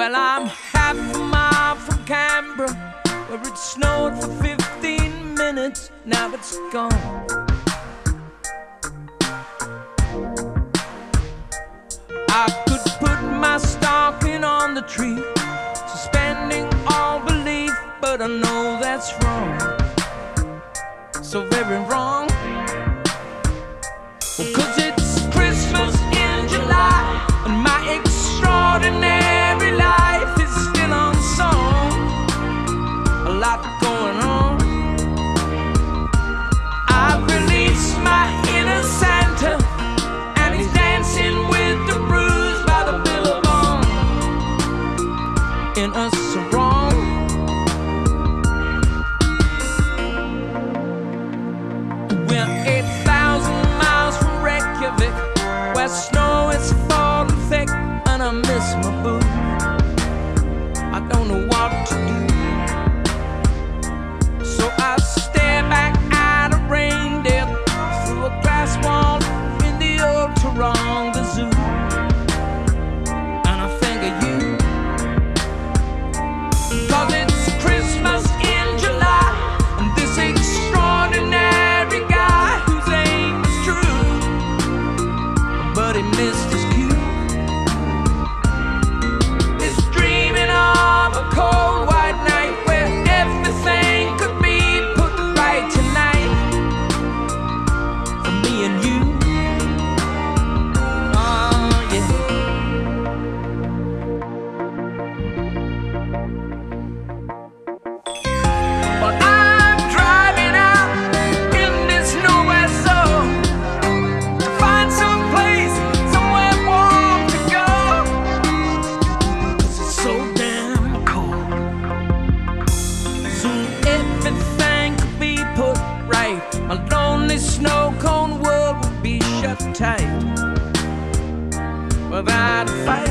Well, I'm half a mile from Canberra, where it snowed for 15 minutes. Now it's gone. I could put my stocking on the tree, suspending all belief, but I know that's wrong, so very wrong. Well, 'cause it's Christmas in July, and my extraordinary life is still on song. A lot going on. I've released my inner Santa, and he's dancing with the bruise by the billabong. In a sarong. We're 8,000 miles from Reykjavik, where snow is falling thick, and I miss my boo. I don't know what to do, so I stare back at a reindeer through a glass wall in the old Taronga Zoo, and I think of you. 'Cause it's Christmas in July, and this extraordinary guy whose aim is true, but he missed his cue, is dreaming of a cold white night where everything could be put right tonight for me and you. Oh yeah. But I'm driving out in this nowhere zone to find some place, somewhere warm to go, 'cause it's so damn cold. Soon everything could be put right. My lonely snow cone world would be shut tight without a fight.